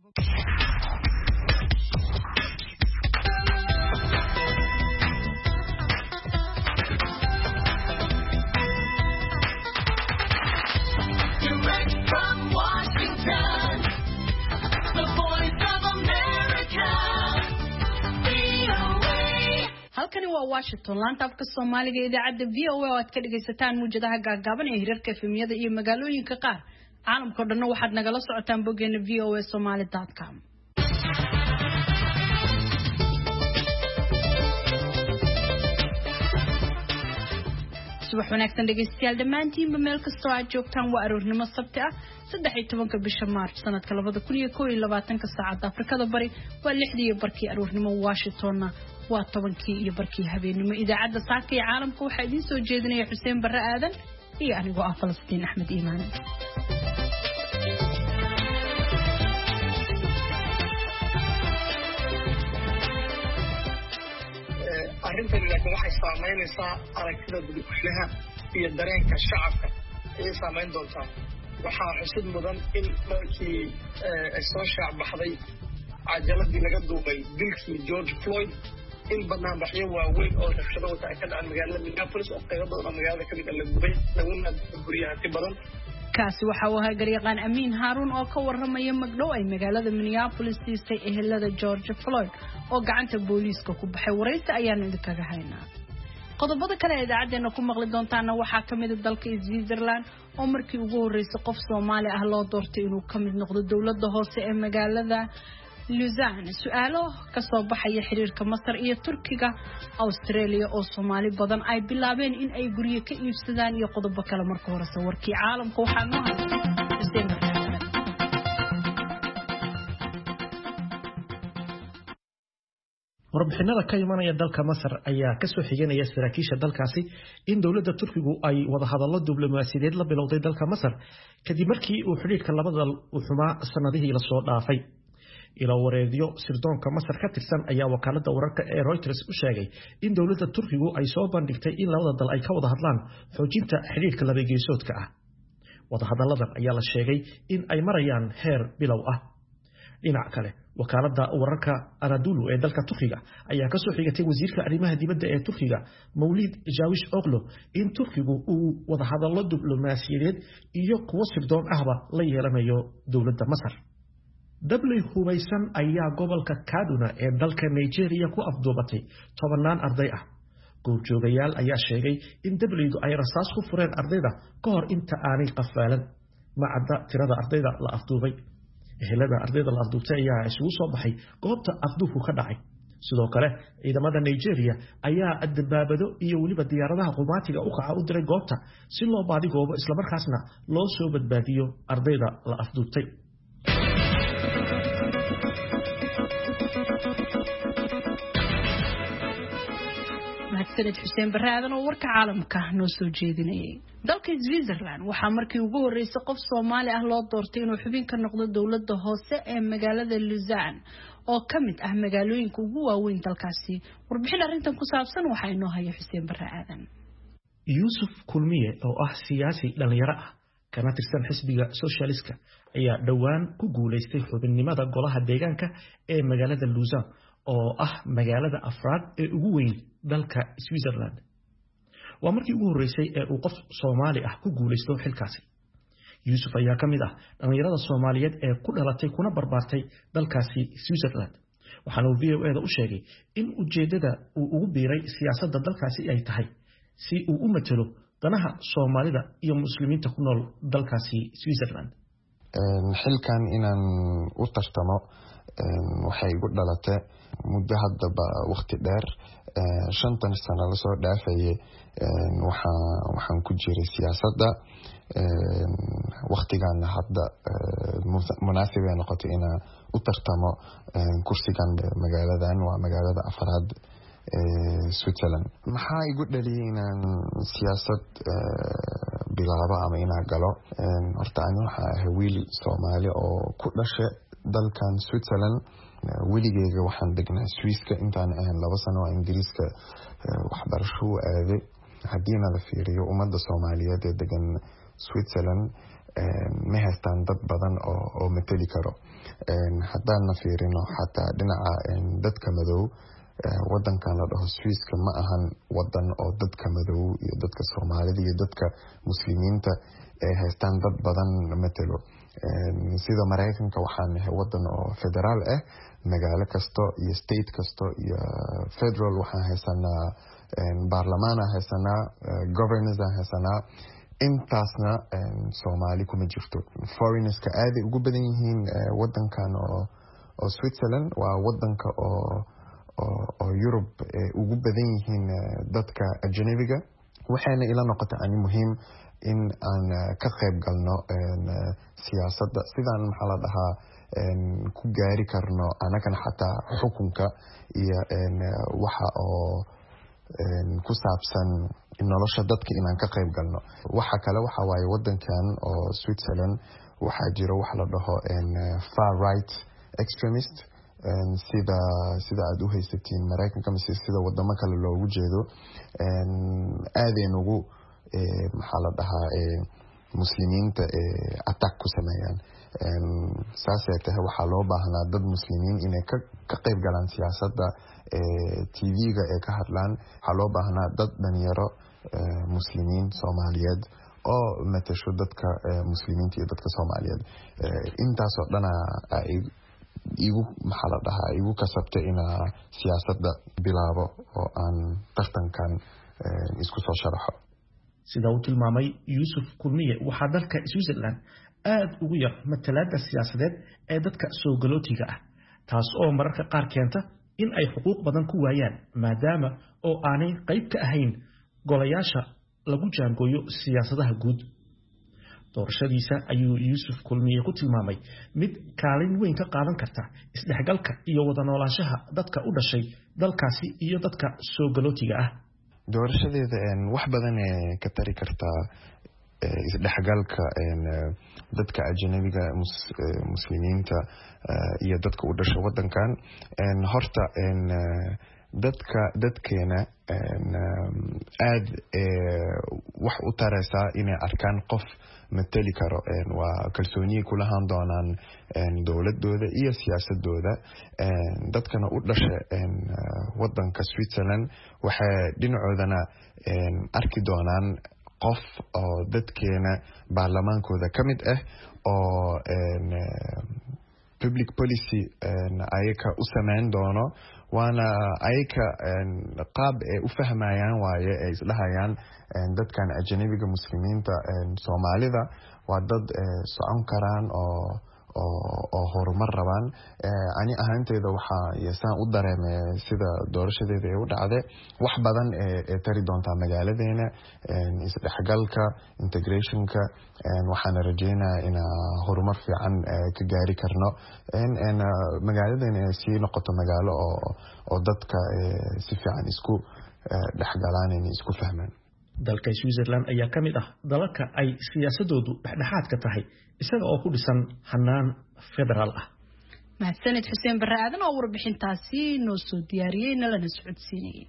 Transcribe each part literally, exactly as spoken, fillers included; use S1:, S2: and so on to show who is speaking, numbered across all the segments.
S1: Washington laanta afka Soomaaliga idaacada V O A oo aad ka dhageysataan muujadaha gaagaaban ee hirarka efemiyada iyo magaalooyinka qaar caalamka oo dhan waxaad nagala socotaan bogeena v o a somali dot com subax wanaagsan dhageystayaal dhamaantiinba meel kastoo aad joogtaan waa aroornimo sabti ah saddex iyo tobanka bisha March sanadka labada kun iyo kow iyo labaatanka saacada Afrikada Bari waa lixdii barkii aroornimo Washingtonna waa tobankii iyo barkii habeenimo idaacada saaka ee caalamka waxa idin soo jeedinaya Xuseen Barre Aadan iyo anigoo ah Falastiin Axmed Iimaan
S2: arrintan laakiin waxay saameynaysaa aragtida dadweynaha iyo dareenka shacabka ay saameyn doontaa waxaa xusid mudan in markii ay soo shaac baxday cajaladii laga duubay dilkii George Floyd in banaanbaxyo waaweyn oo rabshado wata ay ka dhaceen magaalada Minneapolis oo qaybo badan oo magaalada ka mid ah la gubay laguna buriyay hanti badan
S1: kaasi waxa uu ahaa garyaqaan Amiin Haruun oo ka warramaya magdhow ay magaalada Minneapolis siisay ehelada George Floyd oo gacanta booliiska ku baxay waraysi ayaan idinkaga haynaa qodobada kale ee idaacadeena ku maqli doontaana waxaa ka mid ah dalka Switzerland oo markii ugu horeysay qof Soomaali ah loo doortay inuu ka mid noqdo dawladda hoose ee magaalada Lausanne su'aalo ka soo baxaya xiriirka Masar iyo Turkiga Australia oo Soomaali badan ay bilaabeen in ay guriga ka iibsadaan iyo qodobo kale marka hore warkii caalamka waxa noo hayay
S3: warbixinada ka imanaya dalka Masar ayaa ka soo xiganaya saraakiisha dalkaasi in dawladda Turkigu ay wada hadallo diblomaasiyadeed la bilowday dalka Masar kadib markii uu xiriirka labada dal u xumaa sanadihii la soo dhaafay ila wareediyo sirdoonka Masar ka tirsan ayaa wakaaladda wararka ee Reuters u sheegay in dawladda Turkigu ay soo bandhigtay in labada dal ay ka wada hadlaan xoojinta xiriirka laba geesoodka ah wada hadalladan ayaa la sheegay in ay marayaan heer bilow ah dhinaca kale wakaaladda wararka Anadolu ee dalka Turkiga ayaa ka soo xigatay wasiirka arrimaha dibadda ee Turkiga Mawlid Jawish Oğlu in Turkigu uu wada hadallo diblomaasiyadeed iyo kuwo sirdoon ahba la yeelanayo dawladda Masar dabli hubaysan ayaa gobolka Kaduna ee dalka Nigeria ku afduubatay tobanaan arday ah goobjoogayaal ayaa sheegay in dabligu ay rasaas ku fureen ardayda ka hor inta aanay qafaalan macadda tirada ardayda la afduubay ehelada ardayda la afduubtay ayaa isugu soo baxay goobta afduubku ka dhacay sidoo kale ciidamada Nigeria ayaa adbaabado iyo waliba diyaaradaha qumaatiga u kaca u diray goobta si loo baadi goobo isla markaasna loo soo badbaadiyo ardayda la afduubtay
S1: sanad Xuseen Barre Aadan oo warka caalamka noo soo jeedinayay dalka Switzerland waxa markii ugu horeysay qof Soomaali ah loo doortay inuu xubin ka noqdo dawladda hoose ee magaalada Lausanne oo ka mid ah magaalooyinka ugu waaweyn dalkaasi warbixin arrintan ku saabsan waxa inoo haya Xuseen Barre Aadan
S3: Yusuf Kulmiye oo ah siyaasi dhalinyaro ah kana tirsan xisbiga Socialist-ka ayaa dhawaan ku guuleystay xubinnimada golaha deegaanka ee magaalada Lausanne oo ah magaalada afraad ee ugu weyn dalka Switzerland waa markii ugu horeysay ee uu qof Soomaali ah ku guuleysto xilkaasi Yusuf ayaa ka mid ah dhalinyarada Soomaaliyeed ee ku dhalatay kuna barbaartay dalkaasi Switzerland waxaana uu V O A da u sheegay in ujeedada uu ugu biiray siyaasadda dalkaasi ay tahay si uu u matalo danaha Soomaalida iyo muslimiinta ku nool dalkaasi Switzerland
S4: xilkan inaan u tartamo waxay igu dhalatay muddo hadaba waqti dheer shantan sano la soo dhaafayay waxaan waxaan ku jiray siyaasadda waqtigan hadda munaasib ay noqotay inaan u tartamo kursigan magaaladan waa magaalada afraad ee Switzerland maxaa igu dhaliyay inaan siyaasad bilaabo ama inaan galo horta aan waxaa ahay wiil Soomaali oo ku dhashay dalkan Switzerland weligeyga waxaan degnaa Swiss-ka intaan ahayn laba sano oo Ingiriiska waxbarasho aaday haddiina la fiiriyo ummadda Soomaaliyeed ee degan Switzerland ma haystaan dad badan oo oo matali karo haddaan fiirino xataa dhinaca dadka madow wadankan la dhaho Swiss-ka ma ahan wadan oo dadka madow iyo dadka Soomaalida iyo dadka muslimiinta ay haystaan dad badan matalo sida Mareykanka waxaan nahay wadan oo federaal ah magaalo kasto iyo state kasto iyo federal waxaan haysanaa baarlamaan haysanaa governors haysanaa intaasna Soomaali kuma jirto foreigners ka aad ugu badan yihiin wadankan oo oo Switzerland waa wadanka oo oo Europe ugu badan yihiin dadka ajnabiga waxaana ila noqotay ani muhiim in aan ka qayb galno siyaasadda sidaan maxaa la dhahaa ku gaari karno anagana xataa xukunka iyo waxa oo ku saabsan nolosha dadka inaan ka qayb galno waxa kale waxa waaye wadankan oo Switzerland waxa jira wax la dhaho far right extremist sida sida aad u haysatiin Mareykanka mise sida wadamo kale loogu jeedo aadeen ugu maxaa la dhahaa muslimiinta attack ku sameeyaan saasay tahay waxaa loo baahnaa dad muslimiin inay ka ka qayb galaan siyaasadda T V-ga ee ka hadlaan waxaa loo baahnaa dad dhalinyaro muslimiin Soomaaliyeed oo matasho dadka muslimiinta iyo dadka Soomaaliyeed intaasoo dhana igu maxaa la dhahaa igu kasabtay inaa siyaasadda bilaabo oo aan tartankan isku soo sharaxo
S3: sida uu tilmaamay Yusuf Kulmiye waxaa dalka Switzerland aad ugu yar matalaadda siyaasadeed ee dadka soo galootiga ah taas oo mararka qaar keenta in ay xuquuq badan ku waayaan maadaama oo aanay qayb ka ahayn golayaasha lagu jaangooyo siyaasadaha guud doorashadiisa ayuu Yusuf Kulmiye ku tilmaamay mid kaalin weyn ka qaadan karta isdhexgalka iyo wada noolaanshaha dadka u dhashay dalkaasi iyo dadka soo galootiga ah
S4: doorashadeeda wax badan ee ka tari karta isdhexgalka dadka ajnabiga muslimiinta iyo dadka u dhashay wadankan horta dadka dadkeena aad wax u taraysa inay arkaan qof matali karo waa kalsooni ku lahaan doonaan dawladooda iyo siyaasadooda dadkana u dhashay wadanka Switzerland waxa dhinacoodana arki doonaan qof oo dadkeena baarlamaankooda kamid ah oo public policy ayaka u sameyn doono waana ayaka qaab ay u fahmayaan waaye ay isdhahayaan dadkan ajnabiga muslimiinta Soomaalida waa dad socon karaan oo oo horumar rabaan ani ahaanteeda waxa yeesaan u dareemay sida doorashadeeda ay u dhacday wax badan ee tari doonta magaaladeena isdhexgalka integrationka waxaan rajeynayaa in horumar fiican ka gaari karno in magaaladeena si noqoto magaalo oo oo dadka si fiican isku dhexgalaan in isku fahmaan
S3: dalka Switzerland ayaa kamid ah dalalka ay siyaasadoodu dhexdhexaad ka tahay isaga oo ku dhisan hanaan federaal ah
S1: mahadsanid Xuseen Barre aadan oo warbixintaasi noo soo diyaariyay nalana socodsiinay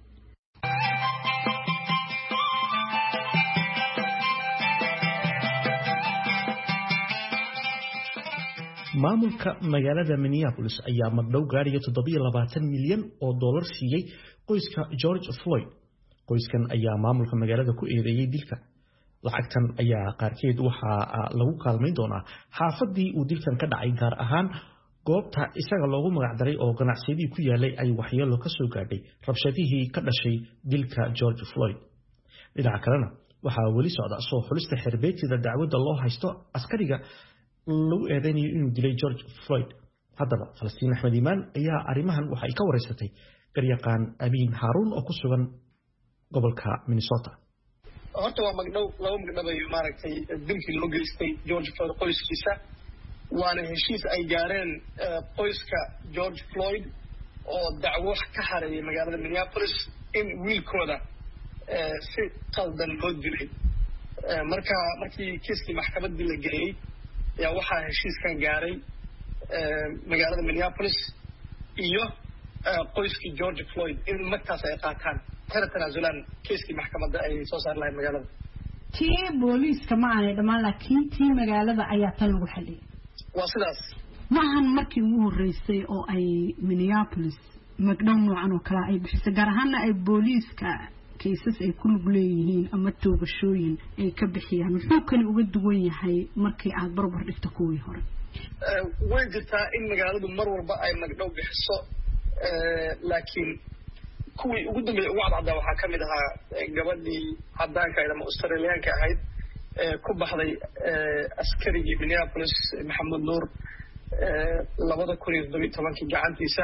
S3: maamulka magaalada Minneapolis ayaa magdhow gaariga toddoba iyo labaatan milyan oo dollar siiyay qoyska George Floyd qoyskan ayaa maamulka magaalada ku eedeeyay dilka lacagtan ayaa qaarkeed waxa lagu kaalmeyn doonaa xaafadii uu dilkan ka dhacay gaar ahaan goobta isaga loogu magac daray oo ganacsiga ku yaalay ay waxyeelo ka soo gaadhay rabshadihii ka dhashay dilka George Floyd dhinaca kalena waxa wali socda soo xulista xirbeetida dacwadda loo haysto askariga lagu eedeynayo inuu dilay George Floyd haddaba Falastiin Axmed Imaan ayaa arrimahan waxa ay ka wareysatay garyaqaan Amiin Haruun oo ku sugan gobolka Minnesota
S2: horta waa magdhow laba magdhow ay maaragtay dilkii loo geystay George Floyd qoyskiisa waana heshiis ay gaareen qoyska George Floyd oo dacwo ka hareeyay magaalada Minneapolis in wiilkooda si qaldan loo dilay marka markii kiiskii maxkamadda la geeyay ayaa waxaa heshiiskan gaaray magaalada Minneapolis iyo qoyskii George Floyd in markaas ay qaataan kana tanaazulaan kiiskii maxkamadda ay soo saar lahayd magaalada
S1: tii booliiska ma aanay dhammaan laakiin tii magaalada ayaa tan lagu xaliyay
S2: waa sidaas
S1: ma ahan markii ugu horeysay oo ay Minneapolis magdhow noocan oo kale ay bixisay gaar ahaan ay booliiska kiisas ay ku lug leeyihiin ama toogashooyin ay ka bixiyaan wuxuu kale uga duwan yahay markii aad barbar dhigto kuwii hore
S2: way jirtaa in magaaladu mar walba ay magdhow bixiso laakiin kuwii ugu dambeeyay ugu cadcada waxaa ka mid ahaa gabadhii cadaanka ama Australian-ka ahayd ku baxday askarigii Minneapolis Maxamed Nuur labada kun iyo toban iyo tobankii gacantiisa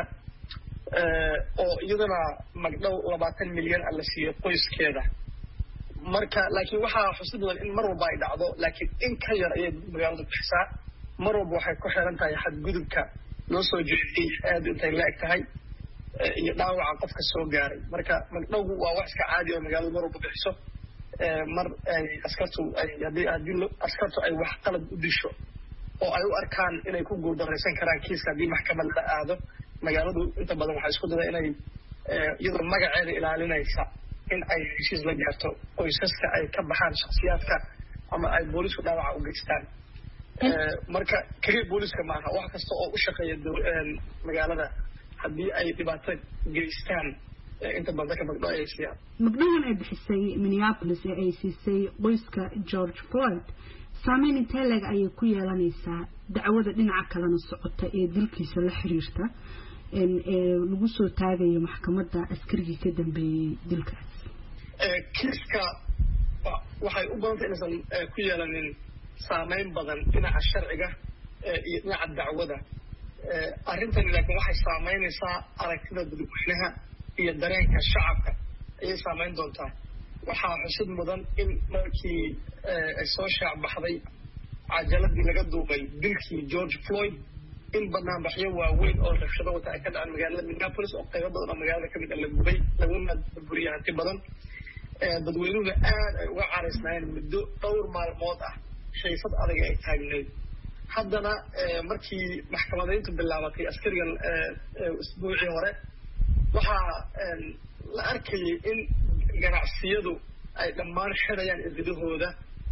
S2: oo iyadana magdhow labaatan milyan la siiyay qoyskeeda marka laakiin waxaa xusid mudan in mar walba ay dhacdo laakiin in ka yar ayay magaaladu bixisaa mar walba waxay ku xiran tahay xadgudubka loo soo jeediyay aad intay la eg tahay iyo dhaawaca qofka soo gaaray marka magdhowgu waa wax iska caadi oo magaaladu mar walba bixiso mar ay askartu ay hadii hadii askartu ay wax qalad u disho oo ay u arkaan inay ku guuldareysan karaan kiiska hadii maxkamad la aado magaaladu inta badan waxay isku daydaa inay iyadoo magaceeda ilaalinaysa in ay heshiis la gaarto qoysaska ay ka baxaan shakhsiyaadka ama ay boolisku dhaawaca u geystaan marka kaliya booliska maaha wax kasta oo u shaqeeya magaalada haddii ay dhibaato geystaan inta badan ka magdhow ay siiyaan
S1: magdhowan ay bixisay Minneapolis ee ay siisay qoyska George Floyd saameyn intee leeg ayay ku yeelanaysaa dacwada dhinaca kalena socota ee dilkiisa la xiriirta ee lagu soo taagayo maxkamadda askarigii ka dambeeyay dilkaas
S2: kiiska waxay u badan tahay inaysan ku yeelanin saameyn badan dhinaca sharciga iyo dhinaca dacwada arrintan laakiin waxay saameynaysaa aragtida dadweynaha iyo dareenka shacabka ayay saameyn doontaa waxaa xusid mudan in markii ay soo shaac baxday cajaladii laga duubay dilkii George Floyd in banaanbaxyo waaweyn oo rabshado wata ay ka dhaceen magaalada Minneapolis oo qaybo badan oo magaalada ka mid ah la gubay laguna burburiyay hanti badan dadweynuhu aad ay uga caraysnaayeen muddo dhowr maalmood ah xiisad adag ay taagneyd haddana markii maxkamadeyntu bilaabatay askarigan usbuucii hore waxaa la arkayay in ganacsiyadu ay dhammaan xirayaan ididahooda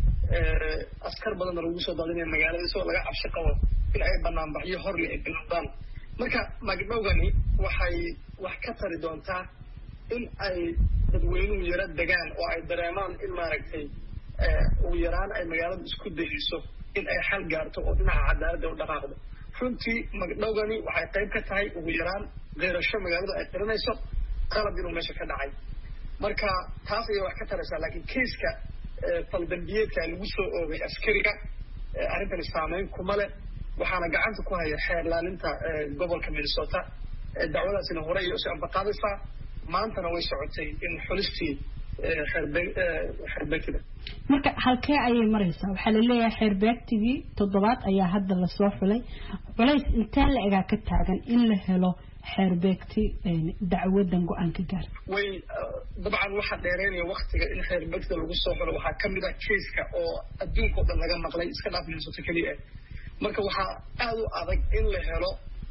S2: askar badanna lagu soo daadinaya magaalada isagoo laga cabsi qabo in ay banaanbaxyo horle ay bilowdaan marka magdhowgani waxay wax ka tari doontaa in ay dadweynuhu yara degaan oo ay dareemaan in maaragtay ugu yaraan ay magaaladu isku dayeyso in ay xal gaarto oo dhinaca cadaaladda u dhaqaaqdo runtii magdhowgani waxay qayb ka tahay ugu yaraan qeyrasho magaaladu ay qiranayso qalab inuu meesha ka dhacay marka taas ayay wax ka taraysaa laakiin kiiska faldambiyeedka lagu soo oogay askariga arrintani saameyn kuma leh waxaana gacanta ku haya xeer ilaalinta gobolka Minnesota dacwadaasina hore iyo si anbaqaadaysaa maantana way socotay in xulistii xeerbeegtida
S1: marka halkee ayay maraysaa waxaa la leeyahay xeerbeegtigii toddobaad ayaa hadda la soo xulay culays intee la egaa ka taagan in la helo xeerbeegti dacwadan go'aan ka gaar
S2: way dabcan waxa dheereynaya waqtiga in xeerbeegtida lagu soo xulo waxaa ka mid ah kiiska oo adduunka oo dhan laga maqlay iska dhaaf Minnesota kaliya marka waxaa aad u adag in la helo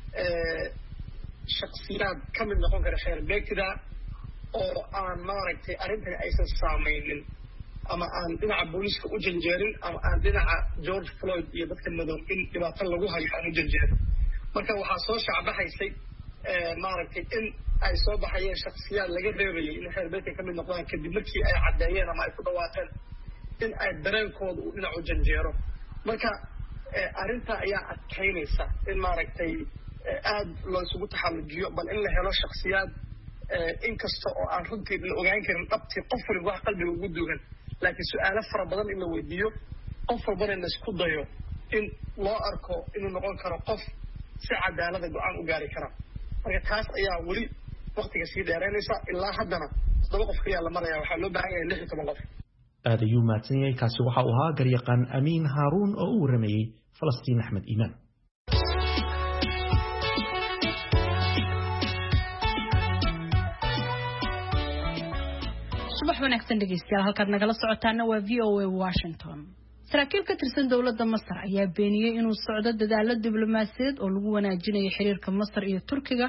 S2: shakhsiyaad ka mid noqon kara xeerbeegtida oo aan maaragtay arrintan aysan saameynin ama aan dhinaca booliska u janjeerin ama aan dhinaca George Floyd iyo dadka madow in dhibaato lagu hayo aan u janjeerin marka waxaa soo shacbahaysay maaragtay in ay soo baxayeen shakhsiyaad laga reebayay in xeerbeegta ka mid noqdaan kadib markii ay caddeeyeen ama ay ku dhawaaqeen in ay dareenkooda uu dhinac u janjeero marka arrinta ayaa adkaynaysa in maaragtay aad loo isugu taxallujiyo bal in la helo shakhsiyaad inkasta oo aan runtii la ogaan karin dhabtii qof waliba wax qalbiga ugu duugan laakiin su'aalo fara badan in la weydiiyo qof walbana la isku dayo in loo arko inuu noqon karo qof si cadaalada go'aan u gaari kara marka taas ayaa weli waqtiga sii dheeraynaysa ilaa haddana toddoba qof kaliya la maraya waxaa loo baahan yahay lix iyo toban qof
S3: aad ayuu mahadsan yahay kaasi waxa uu ahaa garyaqaan amiin haaruun oo u waramayey falastiin axmed iimaan
S1: subax wanaagsan dhegeystayaal halkaad nagala socotaana waa v o a Washington saraakiil ka tirsan dowladda Masar ayaa beeniyay inuu socdo dadaalo diblomaasiyadeed oo lagu wanaajinayo xiriirka Masar iyo Turkiga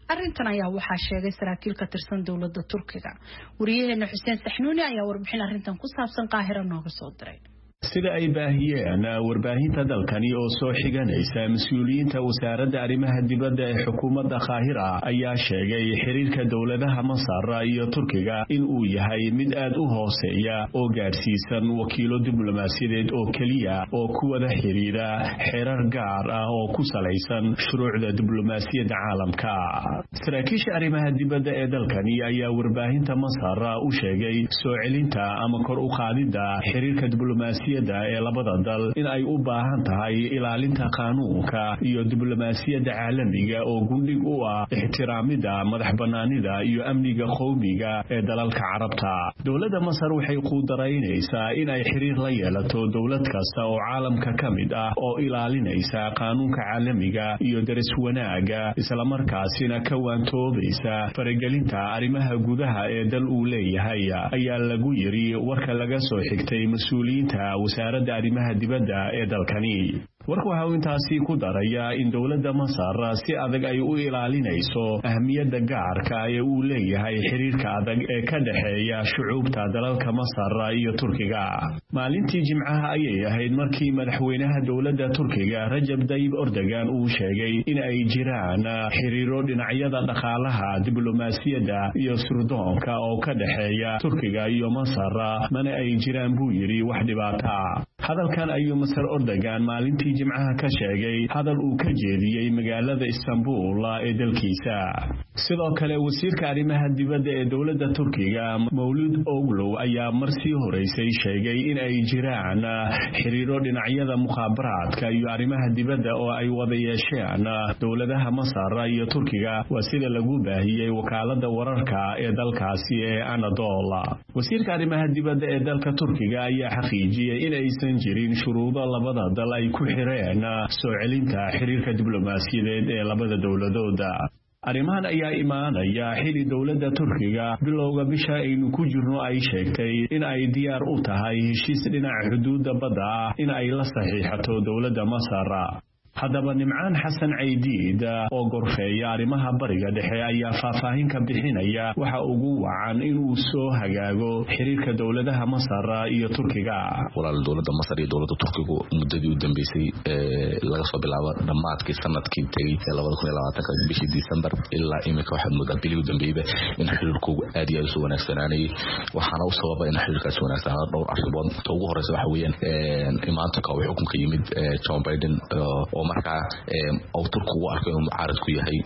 S1: arrintan ayaa waxaa sheegay saraakiil ka tirsan dowladda Turkiga. Wariyaheena Xuseen Saxnuuni ayaa warbixin arrintan ku saabsan Qaahiro nooga soo diray.
S5: sida ay baahiyeen warbaahinta dalkani oo soo xiganaysa mas'uuliyiinta wasaaradda arrimaha dibadda ee xukuumadda Qaahira ayaa sheegay xiriirka dowladaha Masar iyo Turkiga in uu yahay mid aad u hooseeya oo gaarsiisan wakiilo diblomaasiyadeed oo kaliya oo ku wada xiriira xeerar gaar ah oo ku salaysan shuruucda diblomaasiyadda caalamka. saraakiisha arrimaha dibadda ee dalkani ayaa warbaahinta Masar u sheegay soo celinta ama kor u qaadida xiriirka diblomaasiyadda ee labada dal in ay u baahan tahay ilaalinta qaanuunka iyo diblomaasiyadda caalamiga oo gundhig u ah ixtiraamida madaxbanaanida iyo amniga qowmiga ee dalalka Carabta. Dowladda Masar waxay ku daraynaysaa in ay xiriir la yeelato dowlad kasta oo caalamka kamid ah oo ilaalinaysa qaanuunka caalamiga iyo daris wanaaga isla markaasina ka waantoobaysa faragelinta arrimaha gudaha ee dal uu leeyahay ayaa lagu yiri warka laga soo xigtay mas'uuliyiinta wasaaradda arrimaha dibadda ee dalkani. warku waxa uu intaasi ku darayaa in dowladda Masar si adag ay u ilaalinayso ahmiyadda gaarka ah ee uu leeyahay xiriirka adag ee ka dhaxeeya shucuubta dalalka Masar iyo Turkiga. maalintii Jimcaha ayay ahayd markii madaxweynaha dowladda Turkiga Rajab Tayyip Erdogan uu sheegay in ay jiraan xiriiro dhinacyada dhaqaalaha, diblomaasiyadda iyo sirdoonka oo ka dhaxeeya Turkiga iyo Masar, mana ay jiraan buu yiri wax dhibaato ah. hadalkan ayuu Masar Erdogan maalintii Jimcaha ka sheegay hadal uu ka jeediyay magaalada Istanbul ee dalkiisa. sidoo kale wasiirka arrimaha dibadda ee dowladda Turkiga Mawlud Oglu ayaa markii horeysay sheegay in ay jiraan xiriiro dhinacyada mukhaabaraadka iyo arrimaha dibadda oo ay wada yeesheen dowladaha Masar iyo Turkiga, waa sida lagu baahiyay wakaaladda wararka ee dalkaasi ee Anadolu. wasiirka arrimaha dibadda ee dalka Turkiga ayaa xaqiijiyay in aysan jirin shuruudo labada dal ay ku xireen soo celinta xiriirka diblomaasiyadeed ee labada dowladooda. arrimahan ayaa imaanaya xili dowladda Turkiga bilowga bisha aynu ku jirno ay sheegtay in ay diyaar u tahay heshiis dhinaca xuduudda badda in ay la saxiixato dowladda Masar. haddaba Nimcaan Xasan Caydiid oo gorfeeya arrimaha bariga dhexe ayaa faahfaahin ka bixinaya waxa ugu wacan in uu soo hagaago xiriirka dowladaha Masar iyo Turkiga.
S6: walaal dowladda Masar iyo dowladda Turkiga muddadii u dambeysay ee laga soo bilaabo dhamaadkii sanadkii tagay laba kun iyo labaatan bishii December ilaa imika waxa muddo bilii u dambeeyay in xiriirku aad iyo aad u wanaagsanaaday. waxaana u sababay in xiriirkaas wanaagsanaa dhowr arrimood. ugu horeysa waxa weeyaan imaanka ka xukunka yimid Joe Biden oo markaa oo Turkigu arkay inuu mucaarad ku yahay,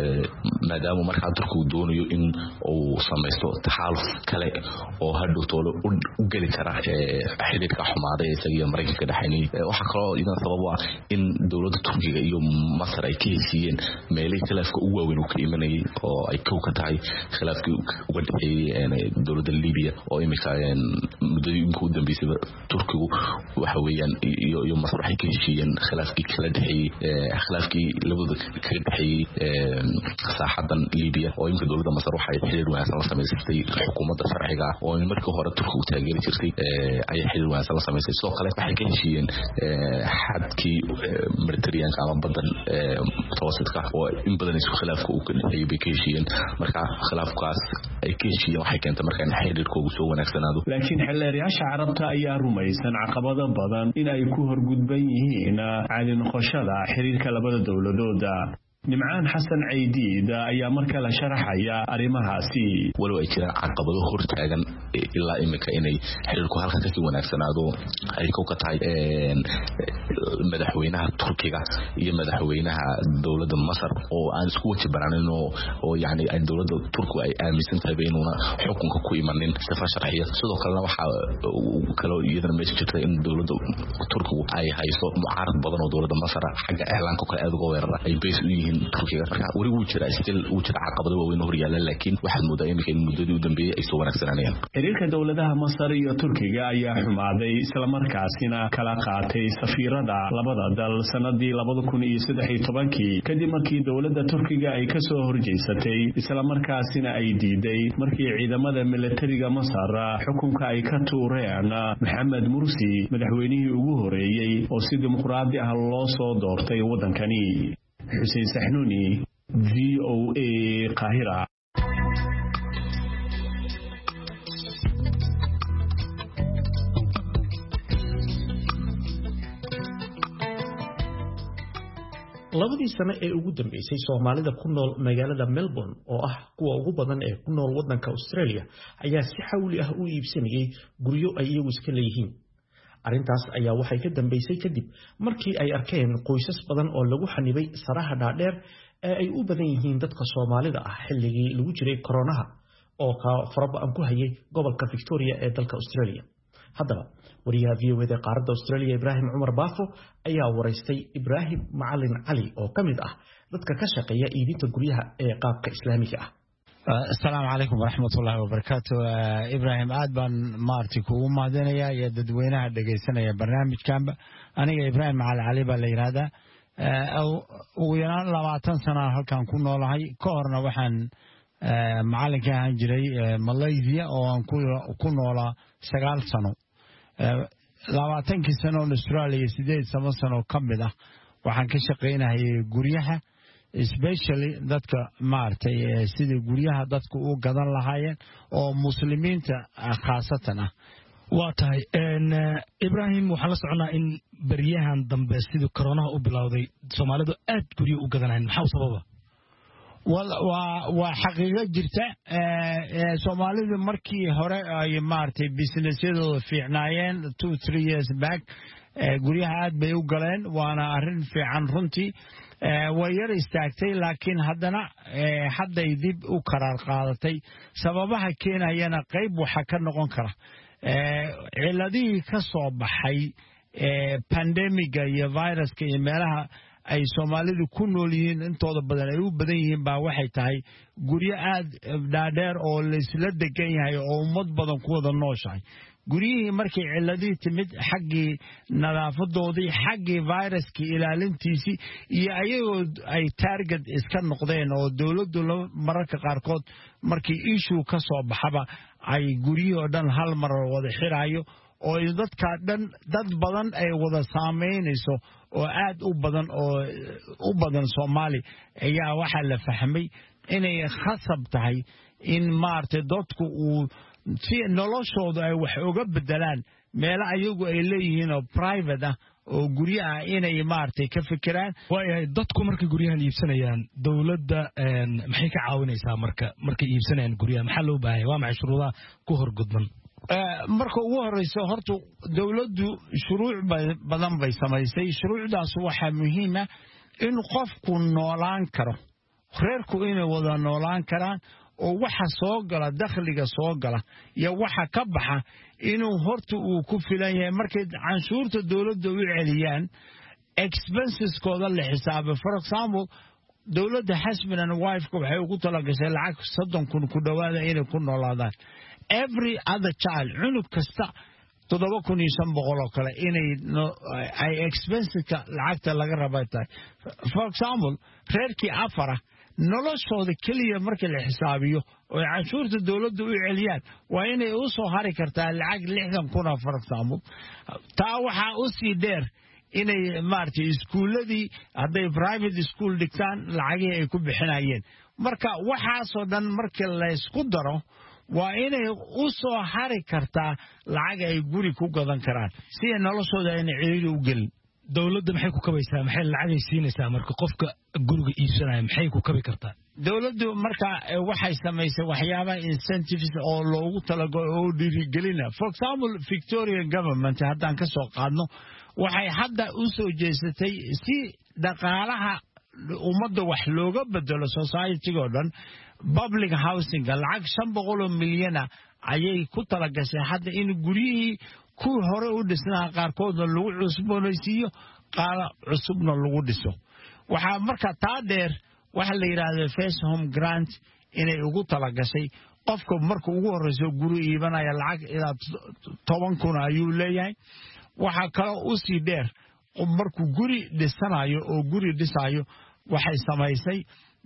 S6: maadaama markaa Turkigu doonayo in uu samaysto taxaaluf kale oo hadhow toolo u gali kara xiriirka xumaaday isaga Mareykanka dhaxaynay. waxa kale oo idan sabab ah in dowladda Turkiga iyo Masar ay ka heshiiyeen meelaha khilaafka ugu weyn uu ka imanayay oo ay kow ka tahay khilaafkii uga dhaxeeyay dowladda Liibiya oo imika muddadii ugu dambeysay Turkigu waxa weeyaan iyo iyo Masar waxay ka heshiiyeen khilaafkii kala dhaxeeyay khilaafkii labada ka dhaxeeyay saaxadan Liibiya oo imika dowladda Masar waxay xiriir wanaagsan la samaysay xukuumadda sharciga oo markii hore Turkigu taageeri jirtay ay xiriir wanaagsan la samaysay. sidoo kale waxay ka heshiiyeen xadkii Mediterranean ama badan mutawassidka oo in badan isku khilaafka uu ka dhaxeeyay bay ka heshiiyeen. marka khilaafkaas ay ka heshiiyeen waxay keentay markaa in xiriirkoodu soo wanaagsanaado.
S5: laakiin xeelleeyaasha Carabta ayaa rumaysan caqabado badan in ay ku horgudban yihiin caadi noqoshada xiriirka labada dowladooda. Nimcaan Xasan Caydiid ayaa markaa la sharaxaya arrimahaasi.
S6: walow ay jiraan caqabado hortaagan ilaa imika inay xiriirku halka ka wanaagsanaado ay ku ka tahay madaxweynaha Turkiga iyo madaxweynaha dowladda Masar oo aan isku wajibaanayn oo yaani ay dowladda Turkiga ay aaminsan tahay inuu xukunka ku imanin sifa sharciya. sidoo kale waxa kale iyadana meesha jirta in dowladda Turkiga ay hayso mucaarad badan oo dowladda Masar xagga eelaanka kale aad uga weerara ay bees u yihiin Turkiga. marka wari uu jira still uu jira caqabado waaweyn oo horyaala, laakiin waxaad moodaa in muddadii u dambeeyay ay soo wanaagsanayaan.
S5: xiriirka dowladaha Masar iyo Turkiga ayaa xumaaday isla markaasina kala qaatay safiirada labada dal sanadii laba kun iyo saddex iyo toban kadib markii dowladda Turkiga ay ka soo horjeysatay isla markaasina ay diiday markii ciidamada militariga Masar xukunka ay ka tuureen Maxamed Mursi, madaxweynihii ugu horeeyay oo si dimuqraadi ah loo soo doortay wadankani. Xuseen Saxnuuni, v o a Qaahira.
S3: labadii sano ee ugu dambeysay Soomaalida ku nool magaalada Melbourne oo ah kuwa ugu badan ee ku nool wadanka Australia ayaa si xawli ah u iibsanayay guryo ay iyagu iska leeyihiin. Arrintaas ayaa waxay ka dambeysay kadib markii ay arkeen qoysas badan oo lagu xanibay saraha dhaadheer ee ay u badan yihiin dadka Soomaalida ah xilligii lagu jiray koronaha oo ka farabaan ku hayay gobolka Victoria ee dalka Australia. Haddaba wariyaha V O A qaaradda Australia Ibrahim Umar Baafo ayaa wareystay Ibrahim Macalin Ali oo kamid ah dadka ka shaqeeya iibinta guryaha ee qaabka Islaamiga ah.
S7: Assalaamu alaykum wa rahmatullahi wa barakatuh. Ibrahim aad baan maarti kugu mahadinayaa iyo dadweynaha dhageysanaya barnaamijkan. Aniga Ibrahim Macalin Ali baa la yiraahdaa. Ugu yaraan labaatan sano halkan ku noolahay. Ka horna waxaan macalinka ahaan jiray Malaysia oo aan ku noolaa sagaal sano. labaatankii sano Australia sideed sano ka mid ah waxaan ka shaqeynayay guryaha especially dadka maartay sida guryaha dadku u gadan lahaayeen oo muslimiinta khaasatan ah.
S8: waa tahay Ibrahim waxaan la soconaa in bariyahan dambe sida corona u bilowday Soomaalidu aad guryo u gadanayeen maxaa sababa
S7: waa xaqiiqo jirta Soomaalidu markii hore ay maartay businessyadooda fiicnaayeen two three years back guryaha aad bay u galeen waana arrin fiican runtii way yar istaagtay laakiin haddana hadday dib u qaraar qaadatay sababaha keenayana qayb waxa ka noqon kara ciladii ka soo baxay pandemiga iyo viruska iyo meelaha ay Soomaalidu ku nool yihiin intooda badan ay u badan yihiin baa waxay tahay guryo aad dhaadheer oo la isla degan yahay oo ummad badan ku wada nooshahay guriyihii markii ciladii timid xaggii nadaafadoodii xaggii viruskii ilaalintiisii iyo ayagoo ay target iska noqdeen oo dawladdu mararka qaarkood markii issue ka soo baxaba ay guriyihii oo dhan hal mar wada xiraayo oo dadka dhan dad badan ay wada saameynayso oo aad u badan oo u badan Soomaali ayaa waxa la fahmay inay khasab tahay in maartay dadku uu si noloshooda ay wax uga bedelaan meel ayagu ay leeyihiin oo private ah oo guryaha inay maartay ka fikiraan
S8: way dadku markay guryahan iibsanayaan dawladda maxay ka caawinaysaa marka markay iibsanayaan guryaha maxaa loo baahay waa maxay shuruudaha ku horgudban
S7: marka ugu horeyso horta dawladdu shuruuc badan bay samaysay shuruucdaas waxa muhiim ah in qofku noolaan karo reerku inay wada noolaan karaan oo waxa soo gala dakhliga soo gala iyo waxa ka baxa inuu horta uu ku filan yahay markay canshuurta dawladda u celiyaan expenses kooda la xisaabo for example dawladda husband and wife ku waxay ugu talagashay lacag soddon kun ku dhawaada inay ku noolaadaan every other child cunug kasta toddoba kun iyo shan boqol oo kale inay ay expenseska lacagta laga rabay tahay for example reerkii afara noloshooda kaliya markii la xisaabiyo oo canshuurta dawladda u celiyaan waa inay u soo hari kartaa lacag lixdan kun for example taa waxa u sii dheer inay maartay iskuuladii hadday private school dhigtaan lacagii ay ku bixinayeen marka waxaasoo dhan markii la isku daro waa inay u soo hari kartaa lacag ay guri ku gadan karaan si noloshooda ay ciriiri u gelin
S8: dawladda maxay ku kabaysaa maxay lacag siinaysaa marka qofka guriga iibsanaya maxay ku kabi kartaa
S7: dawladdu marka waxay samaysay waxyaabo incentives oo loogu talagalay oo dhiirigelina for example Victoria government haddaan ka soo qaadno waxay hadda u soo jeesatay si dhaqaalaha ummadda wax looga bedelo society-ga dhan public housing lacag shan boqol oo milyan ayay ku talagashay hadda in guriyihii ku hore u dhisnaa qaarkood lagu cusboonaysiiyo qaar cusubna lagu dhiso waxa marka taa dheer waxa la yiraahdo first home grant inay ugu talagashay qofka marka ugu horeyso guri iibanaya lacag ilaa toban kun ayuu leeyahay waxa kale u sii dheer markuu guri dhisanayo oo guri dhisayo waxay samaysay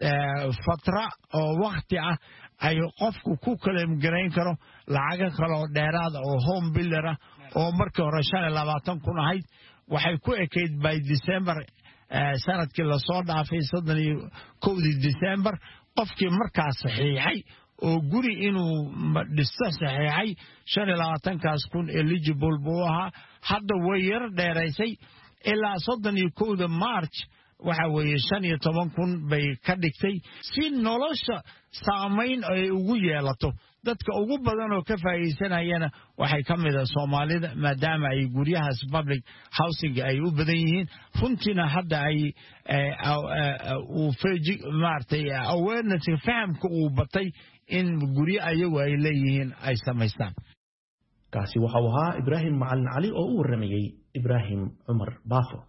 S7: fatra oo waqti ah ay qofku ku kala gareyn karo lacag kale oo dheeraad oo home builder ah oo markii hore shan iyo labaatan kun ahayd waxay ku ekeyd by December sanadkii la soo dhaafay soddon iyo kowdii December qofkii markaas saxiixay oo guri inuu dhisto saxiixay shan iyo labaatan kaas kun eligible buu ahaa hadda way yar dheeraysay ilaa soddon iyo kowda March waxa weeye shan iyo toban kun bay ka dhigtay si nolosha saamayn ay ugu yeelato dadka ugu badan oo ka faa'iideysanayana waxay ka mid ah Soomaalida maadaama ay guryahaas public housing ay u badan yihiin runtiina hadda ay uu feeji maartay awareness fahamka uu batay in guryo ayagu ay leeyihiin ay samaystaan
S3: kaasi waxa uu ahaa Ibrahim Macalin Cali oo u waramayay Ibrahim Umar Baafo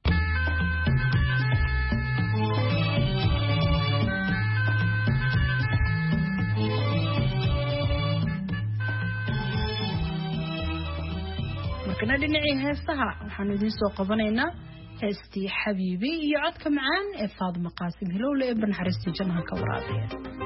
S1: markana dhinacii heestaha waxaan idin soo qabanaynaa heestii Xabiibi iyo codka macaan ee Faadimo Qaasim Hilowle ee Banxaristi Jannaha ka waraabiya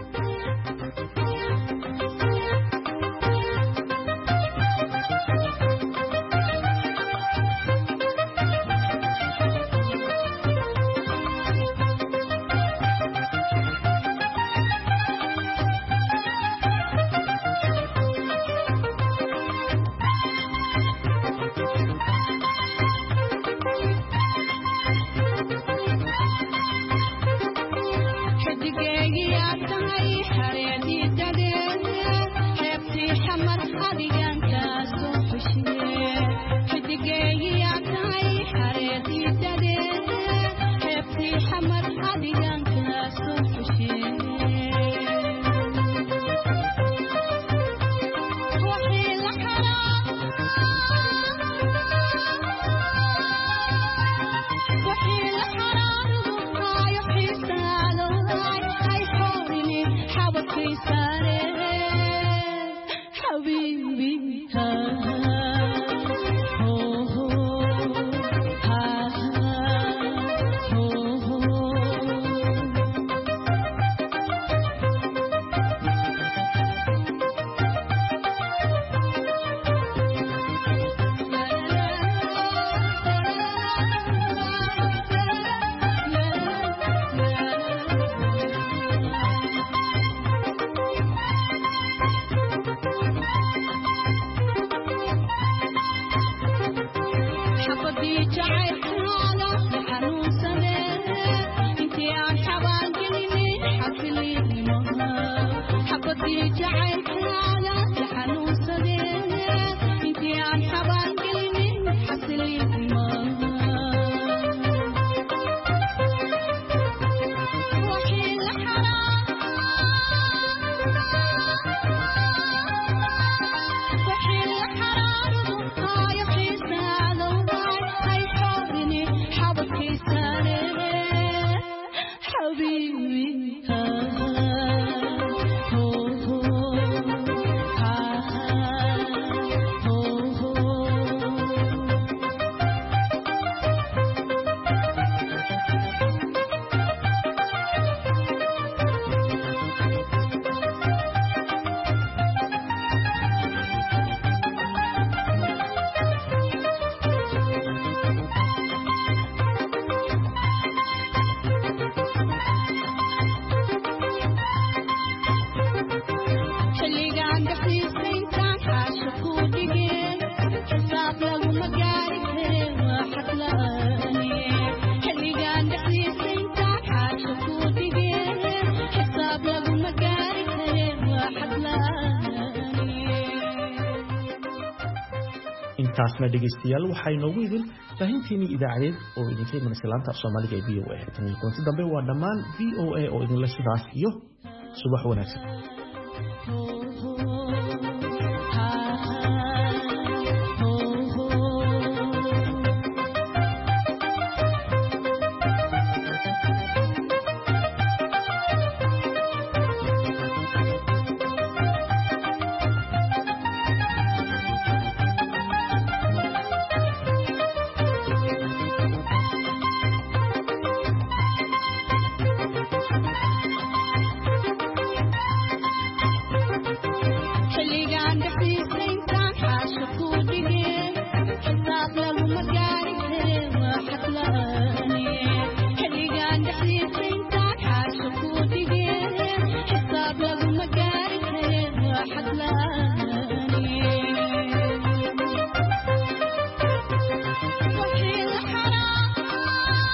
S3: taasna dhageystayaal waxay noogu idin faahintiinii idaacadeed oo idinka imanaysa laanta Soomaaliga ee V O A tan iyo kulanti dambe waa dhammaan V O A oo idin la sidaas iyo subax wanaagsan